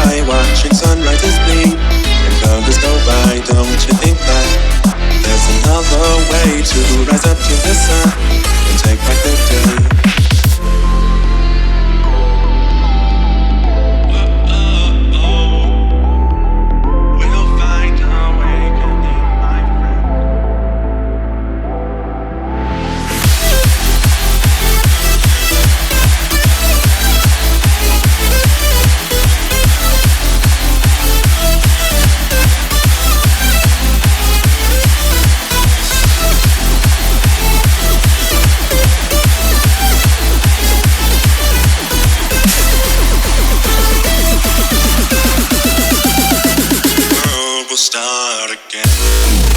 sky, watching sunrises bleed and colors go by. Don't you think that there's another way to rise up to the sun and take back the day? Start again.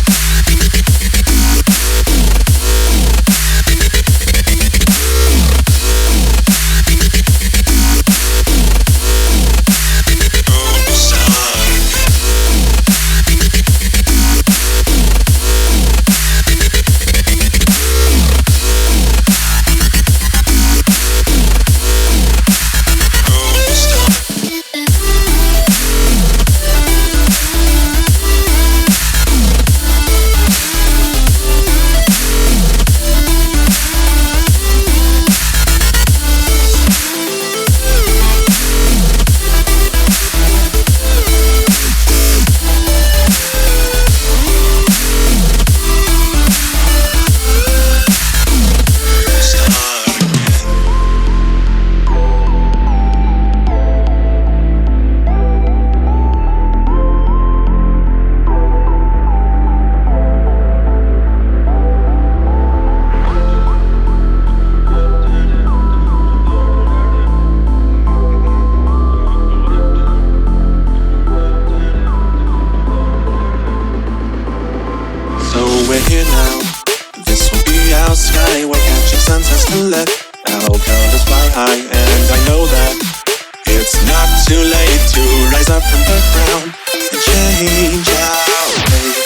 We're here now, this will be our sky. We're catching sunsets to let our colors fly high. And I know that it's not too late to rise up from the ground and change our way.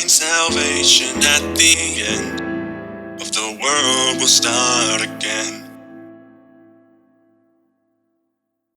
Salvation at the end of the world will start again.